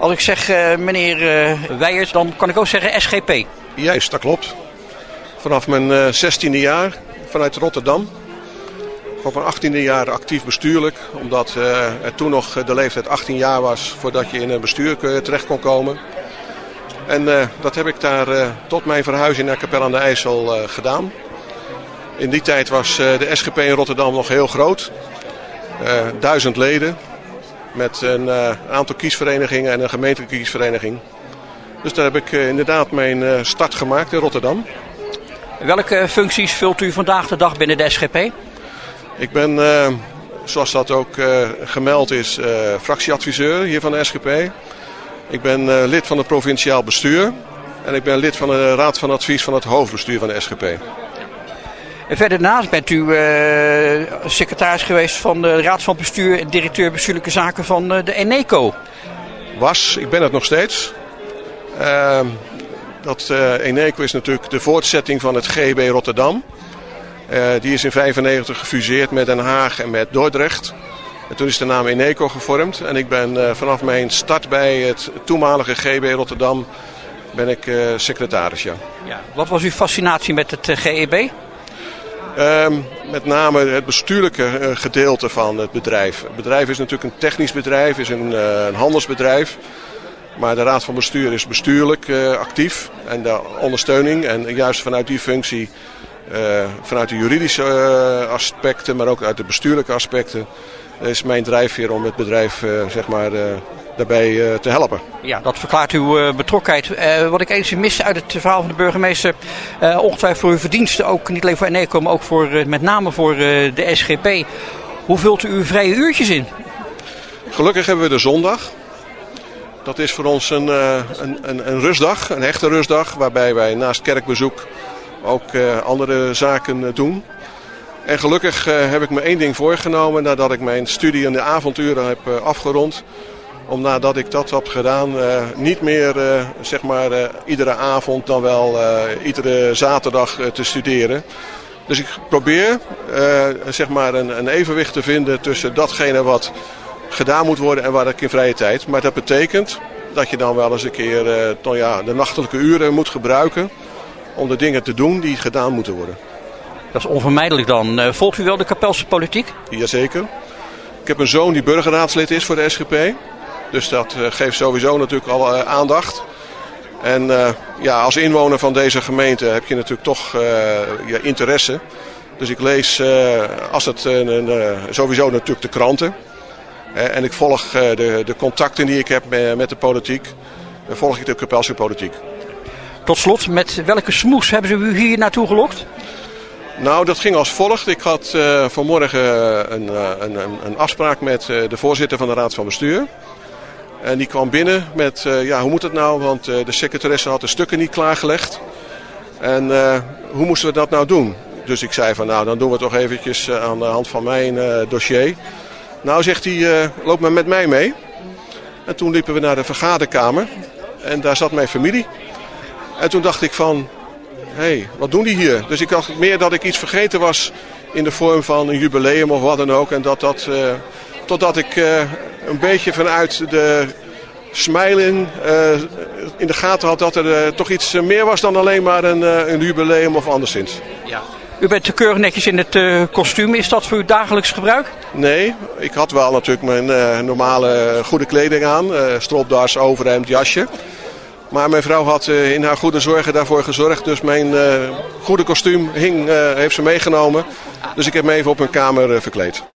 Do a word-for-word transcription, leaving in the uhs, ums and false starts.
Als ik zeg uh, meneer uh, Weijers, dan kan ik ook zeggen S G P. Juist, dat klopt. Vanaf mijn uh, zestiende jaar vanuit Rotterdam. Op mijn achttiende jaar actief bestuurlijk. Omdat uh, er toen nog de leeftijd achttien jaar was voordat je in een bestuur terecht kon komen. En uh, dat heb ik daar uh, tot mijn verhuizing naar Capelle aan de IJssel uh, gedaan. In die tijd was uh, de S G P in Rotterdam nog heel groot. Uh, duizend leden. Met een uh, aantal kiesverenigingen en een gemeentelijke kiesvereniging. Dus daar heb ik uh, inderdaad mijn uh, start gemaakt in Rotterdam. Welke functies vult u vandaag de dag binnen de S G P? Ik ben, uh, zoals dat ook uh, gemeld is, uh, fractieadviseur hier van de S G P. Ik ben uh, lid van het provinciaal bestuur. En ik ben lid van de raad van advies van het hoofdbestuur van de S G P. En verder daarnaast bent u uh, secretaris geweest van de raad van bestuur en directeur bestuurlijke zaken van uh, de Eneco. Was, ik ben het nog steeds. Uh, dat uh, Eneco is natuurlijk de voortzetting van het G E B Rotterdam. Uh, die is in vijfennegentig gefuseerd met Den Haag en met Dordrecht. En toen is de naam Eneco gevormd. En ik ben uh, vanaf mijn start bij het toenmalige G E B Rotterdam ben ik uh, secretaris. Ja. Ja, wat was uw fascinatie met het uh, G E B? Uh, met name het bestuurlijke uh, gedeelte van het bedrijf. Het bedrijf is natuurlijk een technisch bedrijf, is een, uh, een handelsbedrijf. Maar de raad van bestuur is bestuurlijk uh, actief. En de ondersteuning en juist vanuit die functie, uh, vanuit de juridische uh, aspecten, maar ook uit de bestuurlijke aspecten, is mijn drijfveer om het bedrijf uh, zeg maar, uh, daarbij uh, te helpen. Ja, dat verklaart uw uh, betrokkenheid. Uh, wat ik enigszins mis uit het verhaal van de burgemeester, uh, ongetwijfeld voor uw verdiensten, ook niet alleen voor Eneco, maar ook voor, uh, met name voor uh, de S G P. Hoe vult u uw vrije uurtjes in? Gelukkig hebben we de zondag. Dat is voor ons een, uh, een, een, een rustdag, een echte rustdag, waarbij wij naast kerkbezoek ook uh, andere zaken uh, doen. En gelukkig uh, heb ik me één ding voorgenomen nadat ik mijn studie in de avonturen heb uh, afgerond. Om nadat ik dat heb gedaan, uh, niet meer uh, zeg maar, uh, iedere avond dan wel uh, iedere zaterdag uh, te studeren. Dus ik probeer uh, zeg maar een, een evenwicht te vinden tussen datgene wat gedaan moet worden en waar ik in vrije tijd. Maar dat betekent dat je dan wel eens een keer uh, dan, ja, de nachtelijke uren moet gebruiken om de dingen te doen die gedaan moeten worden. Dat is onvermijdelijk dan. Uh, volgt u wel de Kapelse politiek? Jazeker. Ik heb een zoon die burgerraadslid is voor de S G P. Dus dat uh, geeft sowieso natuurlijk al uh, aandacht. En uh, ja, als inwoner van deze gemeente heb je natuurlijk toch uh, ja, interesse. Dus ik lees uh, als het, uh, uh, sowieso natuurlijk de kranten. Uh, en ik volg uh, de, de contacten die ik heb met, met de politiek. Uh, volg ik de Kapelse politiek. Tot slot, met welke smoes hebben ze u hier naartoe gelokt? Nou, dat ging als volgt. Ik had uh, vanmorgen een, een, een afspraak met uh, de voorzitter van de Raad van Bestuur. En die kwam binnen met, uh, ja, hoe moet het nou? Want uh, de secretaresse had de stukken niet klaargelegd. En uh, hoe moesten we dat nou doen? Dus ik zei van, nou, dan doen we het toch eventjes uh, aan de hand van mijn uh, dossier. Nou, zegt hij, uh, loop maar met mij mee. En toen liepen we naar de vergaderkamer. En daar zat mijn familie. En toen dacht ik van, hé, hey, wat doen die hier? Dus ik dacht meer dat ik iets vergeten was in de vorm van een jubileum of wat dan ook. En dat dat, uh, totdat ik uh, een beetje vanuit de smiling uh, in de gaten had dat er uh, toch iets meer was dan alleen maar een, uh, een jubileum of anderszins. Ja. U bent keurig netjes in het uh, kostuum. Is dat voor uw dagelijks gebruik? Nee, ik had wel natuurlijk mijn uh, normale goede kleding aan. Uh, stropdas, overhemd, jasje. Maar mijn vrouw had uh, in haar goede zorgen daarvoor gezorgd. Dus mijn uh, goede kostuum hing, uh, heeft ze meegenomen. Dus ik heb me even op mijn kamer uh, verkleed.